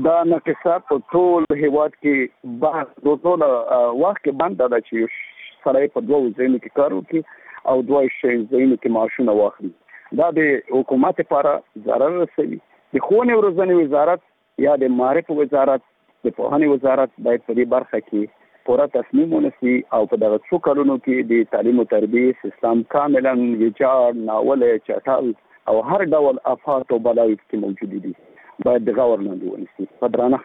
دا نقصه په ټول هیواد کې بحث ټول وخت کې بند ده چې سړی په دوه ځایونو کې کار وکړي او دوه ځایونو کې معاشونه واخلي. دا د حکومت لپاره ضرر رسوي. د ښوونې او روزنې وزارت یا د معارف وزارت د پوهنې وزارت باید په دې برخه کې پوره تصمیم ونیسي او په دغه څو کلونو کې د تعلیم او تربیې سیستم کاملا ویجاړ، ناولی، چټل او هر ډول آفات او بلاوې کې موجود دي باید د غور لاندې ونیسي. په درانه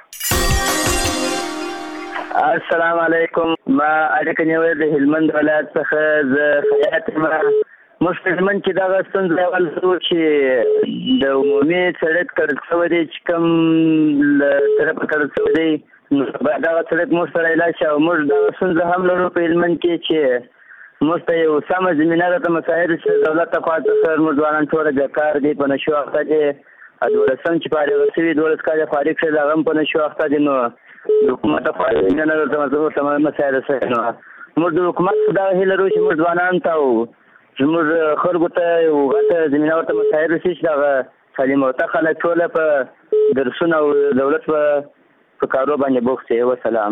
السلام علیکم. ما اړیکه نیولې د هلمند ولایت څخه زه خیاط یم. موږ په هلمند کې دغه ستونزه ولرو چې د عمومي سړک کړل شوی دی چې کوم له طرفه کړل شوی دی، نو دغه سړک موږ سره علاج شي او موږ دغه ستونزه هم لرو په هلمند کې چې موږ ته یو سمه زمینه راته مساعد چې دولت ته خوا څخه موږ ځوانان ټوله بیکار دي، په نشو اخته دي. 12 چې فارغ شوي 12 کاله فارغ شوي هغه هم په نشو اخته دي. نو د حکومت ته خوا زمینه راته سمه مساعد شي. نو موږ د حکومت دغه هیله لرو چې موږ ځوانان ته او زموږ خلکو ته یو غټه زمینه ورته مساعد شي چې دغه تعلیم او خلک ټوله په درسونه او دولت په کارو باندې بوخت شي. وسلام.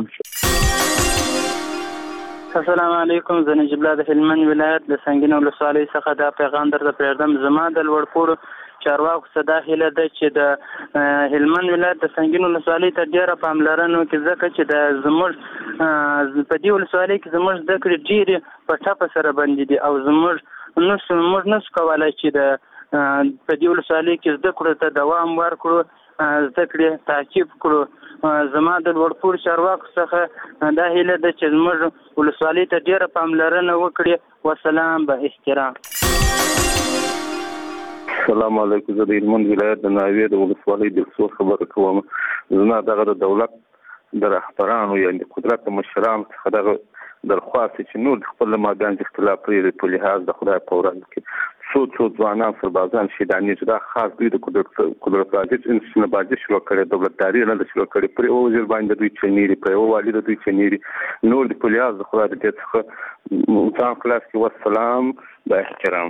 السلام علیکم. زه نجیب الله د هلمند ولایت د سنګین ولسوالۍ څخه دا پیغام درته پرېږدم. زما د لوړ پوړو چارواکو څخه دا هیله ده چې د هلمند ولایت د سنګین ولسوالۍ ته ډېره پاملرنه وکړي، ځکه چې د زموږ په دې ولسوالۍ کې زموږ زده کړې ډېرې په ټپه سره بندې دي او موږ نشو کولی چې په دې ولسوالۍ کې زده کړو ته دوام ورکړو، زده کړې تعقیب کړو. زما د لوړ پوړو چارواکو څخه دا هیله ده چې زموږ ولسوالۍ ته ډېره پاملرنه وکړي. وسلام، به احترام. السلام علیکم. زه د هلمند ولایت د ناوې د ولسوالۍ د څو خبره کوم. زما دغه د دولت د رهبرانو یا د قدرت د مشرانو څخه دغه درخواست چې نور خپل ماګان اختلاف لري په لحاظ د خدای په ورځ کې څو ځوانان سربازان شهیدانې چې دا خاص دوی د قدرت راځي چې بازي شروع کړي، دولتداري نه شروع کړي، پر یو وزیر باندې دوی چنيري، پر یو والي دوی چنيري، نور د په لحاظ د خدای د څخه ځان خلاص کې. والسلام، با احترام.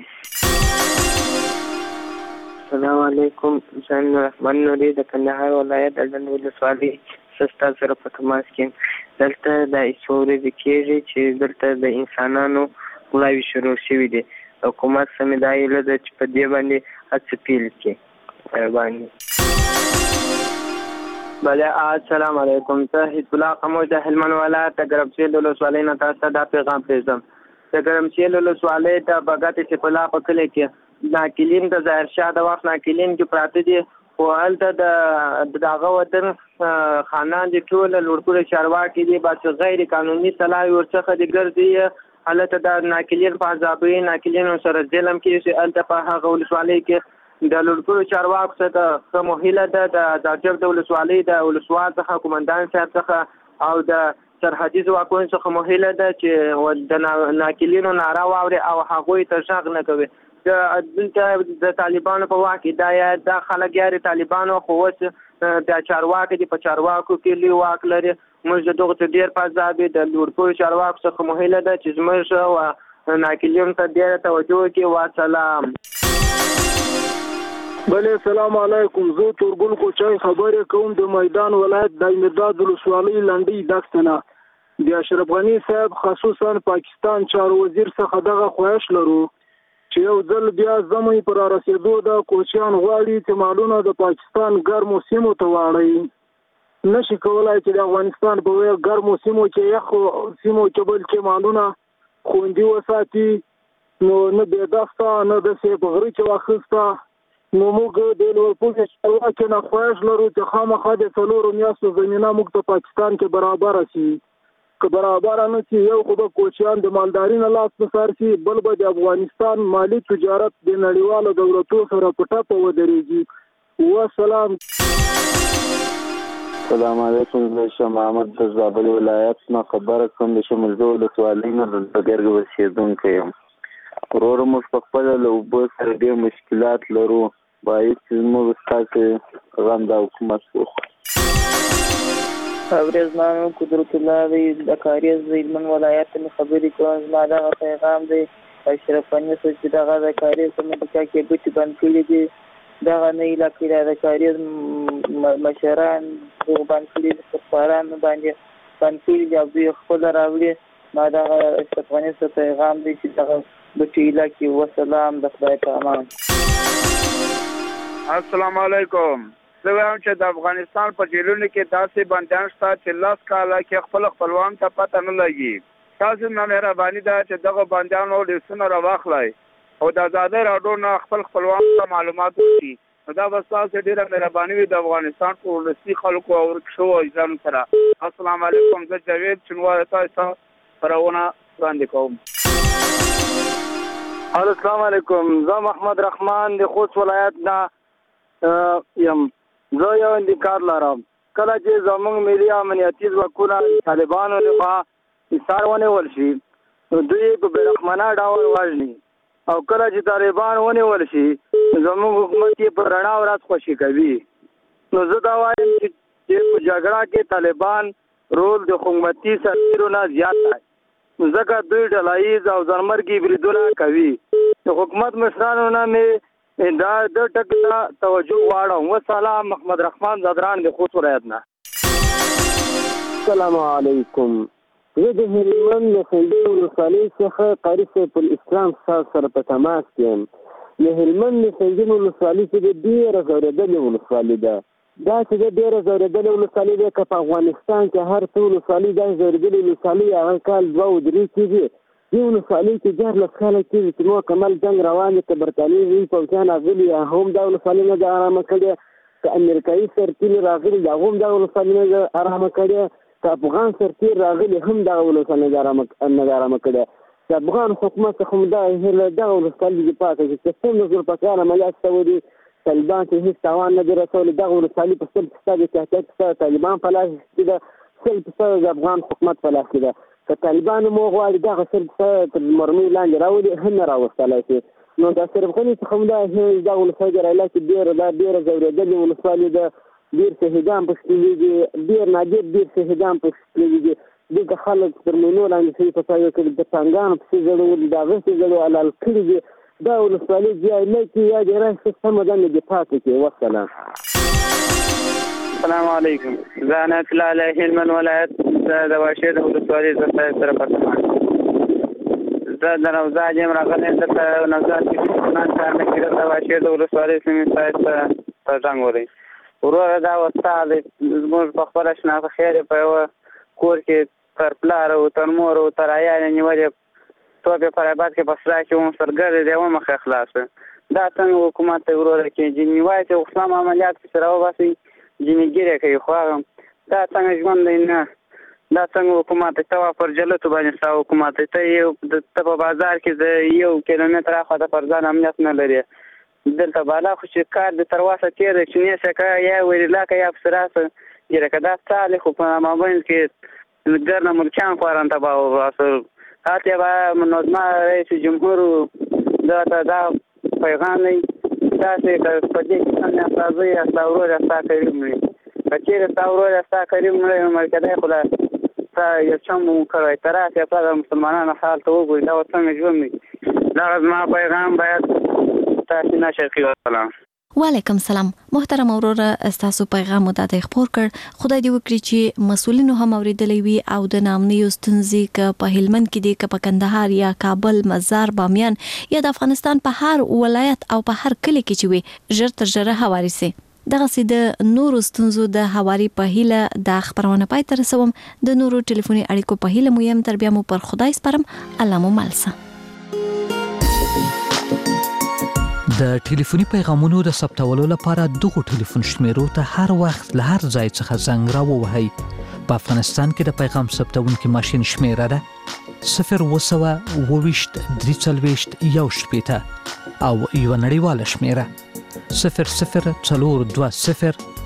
السلام علیکم. زه رحمان نوري د کندهار ولایت د ډنډ ولسوالۍ سستا سره په تماس کې. دلته د ایسوري د کېږي چې دلته د انسانانو غلاوي شروع شوي دي. حکومت سمې دا هیله ده چې په دې باندې هڅه پیل کړي. مهرباني. بله. السلام علیکم. زه حزب الله قموش د هلمند ولایت د ګرمسیل ولسوالۍ نه تاسو ته دا پیغام پرېږدم. د ګرمسیل ولسوالۍ د بګت صف الله په کلي کې ناقلین د ظاهرشاه د وخت ناقلین کې پراته دي، خو هلته د هغه وطن خانان دي ټول لوړ پوړو چارواکي دي، بس غیر قانوني سلاوي ورڅخه دي ګرځي. هلته د ناقلین په عذابوي، ناقلینو سره ظلم کېږي. هلته په هغه ولسوالۍ کې د لوړ پوړو چارواکو څخه ښه موهیله ده د جب د ولسوالۍ د ولسوال څخه قومندان صاحب څخه او د سرحدي ځواکونو څخه موهیله ده چې د ناقلینو ناره واوري او هغوی ته غږ نه کوي. دلته د طالبانو په واک دا خلک یاري طالبانو، خو اوس د چارواکي دي، په چارواکو کې لوی واک لري. موږ د دغه څه ډېر په عذاب د لوړ پوړو چارواکو څخه موهیله ده چې زموږ ناقلینو ته ډېره توجه وکړي. وسلام. بله. السلام علیکم. زه تورګل کوچای خبرې کوم د میدان ولایت د مرداد ولسوالۍ لنډۍ دښته نه. د اشرف غني صاحب خصوصا پاکستان چارو وزیر څخه دغه خواهش لرو چې یو ځل بیا زموږ پر رسیدو د کوچیان غواړي چې مالونه د پاکستان ګرمو سیمو ته واړوي. نشي کولای چې د افغانستان په ګرمو سیمو کې یخو سیمو کې بلکې مالونه خوندي وساتي. نو نه بې دسته نه داسې په غره کې واخیسته. نو موږ د لوړ پوړو چارواکو نه خواهش لرو چې خامخا د 4 میاشتو زمینه موږ ته پاکستان کې برابره شي. که برابر نه شي یو خو به کوچیان د مالداري نه لاس په سر شي، بل به د افغانستان مالی تجارت د نړیوالو دولتونو سره په ټپه ودرېږي. وسلام. السلام علیکم. زه شاه محمد د زابل ولایت نه خبره کوم. د شمولزو ولسوالۍ نه د ګرګ اوسېدونکی یم. ورور موږ په خپله له اوبو سره ډېر مشکلات لرو. باید چې موږ ستاسې غم د حکومت وخورو. ورځمانو قدرت الله دی د کاریز د هلمند ولایت نه خبرې کوم. زما دغه پیغام دی اشرف غني چې دغه د کاریز په ملکه کې بوټي بند کړي دي. دغه نه علاقې د کاریز مشران دغه باندې کړي د خوارانو باندې باندې کړي او دوی خپل راوړي ما دغه اشرف غني ته پیغام دی چې دغه بټیلا کې وسلام د خدای په امان. السلام علیکم. زه وایم چې د افغانستان په جیلونو کې داسې بندیان شته چې 10 کاله کې خپل خپلوان ته پته نه لګي. تاسو نه مهرباني ده چې دغه بندیانو لیستونه راواخلئ او د ازادۍ راډیو نه خپل خپلوان ته معلومات ورکړي. نو دا به ستاسو ډېره مهرباني وي د افغانستان په ولسي خلکو او ورکشو اجرامو سره. السلام علیکم. زه جاوید چنوار تاسو خپرونه وړاندې کوم. السلام علیکم. زه محمد رحمان د خوست ولایت نه یم. زه یو انتقاد لرم. کله چې زموږ ملي امنیتي ځواکونه طالبانو لخوا ایثار ونیول شي نو دوی په بېرحمانه ډول وژني او کله چې طالبان ونیول شي زموږ حکومت یې په رڼا ورځ خوشي کوي. نو زه دا وایم چې په جګړه کې طالبان رول د حکومتي سرتیرو نه زیات دی ځکه دوی ډلاییز او ځانمرګي بریدونه کوي. د حکومت مشرانو نه مې دا د ټکو ته توجه غواړم. والسلام. محمد رحمان زادران د خوست ولایت نه. السلام علیکم. زه د هلمند د سنګین ولسوالۍ څخه قاري سیف الاسلام سره په تماس کې یم. د هلمند د سنګین ولسوالۍ چې ډېره ځورېدلې ولسوالۍ ده. دا چې ډېره ځورېدلې ولسوالۍ ده که په افغانستان کې هر څه ولسوالۍ داسې ځورېدلې ولسوالۍ هغه کال 2 او 3 کېږي. دې ولسوالۍ کې 14 کاله کېږي چې مکمل جنګ روان دی. که برټانیې پوځیان راغلي هم دا ولسوالۍ نه ده ارامه کړې، که امریکایي سرتیري راغلي دا هم دا ولسوالۍ نه ده ارامه کړې، که افغان سرتیر راغلي هم دا ولسوالۍ نه ده ارامه کړې. د افغان حکومت څخه هم دغه هیله دغه ولسوالۍ دفاع کوي چې څومره زور په کار عملیات شوي دي طالبان چې هېڅ تاوان نه دی رسولی. دغه ولسوالۍ په 100% د تحقیق طالبان په لاس کې ده، 100% د افغان حکومت په لاس کې ده. که طالبانو مو غواړي دغه 100% تر مرمۍ لاندې راولي هم نه راوستلی شي. نو د اشرف غني څخه هم دغه ولسوالۍ د رایله کې ډېره ځورېدلې ولسوالۍ ده. ډېر شهیدان پکې تللي، ډېر نادر ډېر شهیدان پکې تللي دي. دلته خلک تر مینو لاندې شوي په ځای کې د ټانګانو پسې ځړولي، د هغه پسې ځړو حلال کړي دي. دا ولسوالۍ ځای نه کړي یا د راشي سمه ده نه دفاع کوي. والسلام. السلام علیکم. زه عنایت الله علیه هلمند ولایت د واشیر د ولسوالۍ سره پرتمان. زه د نوزاد یم راغلی دلته نوزاد کې نن کار نه کېده د واشیر د ولسوالۍ سیمې سایت ته زنګ وهلی. وروره دا وستا دی زموږ په خپله شناخته خیر په یوه کور کې تر پلار او تر مور او تر عیال یې نیولې توپ په رباط کې په سلا کې وم سرګرد دی ومه ښه خلاصه. دا څنګه حکومت ته وروره کې جنې وایي چې اسلام عملیات پسې راوباسئ جنې ګیرې کوي. خو هغه دا څنګه ژوند دی؟ نه دا څنګه حکومت ته وا پر جلتو باندې ستا حکومت ته په بازار کې د 1 کیلومتر اخوا پر ځان امنیت نه لري. دلته بالا خو چې کار د تر واسه تېر دی چې نیسه که یا ویرلا که یا پسې راسه ګیره که دا ستا خو په مابین کې ګرنه ملکیان خواران تباه وباسل. هلته به منظمه رئیس جمهور دا ته دا پیغام دی تاسې که په دې کې سم یاست راځئ یا ستا ورور یا ستا قریب مړي. که چېرې ستا ورور یا ستا قریب مړی نو مړ کېدی خو ستا یو چم مو کړی ته راسې یا د مسلمانانو حال ته وګورئ دا څنګه ژوند دی. دغه زما پیغام باید تاسې نشر کړي. والسلام. وعلیکم سلام. محترم وروره ستاسو پیغام مو ته خپور کړ. خدای دې وکړي چې مسؤلینو هم اوریدلی وي او د نامنیو ستونزې که په هلمند کې دي که په کندهار یا کابل مزار بامیان یا د افغانستان په هر ولایت او په هر کلی کې چې وي ژر تر ژره هواري سي. دغسې د نورو ستونزو د هواري په هیله د خبرونه پای ته رسوم. د نورو ټلیفوني اړیکو په هیله مو یم. تر بیا مو پر خدای سپارم. الله مو ملسه. د ټلیفوني پیغامونو د ثبتولو لپاره دغه ټلیفون شمیرو ته هر وخت له هر ځای څخه زنګ راووهئ. په افغانستان کې د پیغام ثبتونکي ماشین شمیره ده 020 23 1 او یو نړیواله شمیره 00 420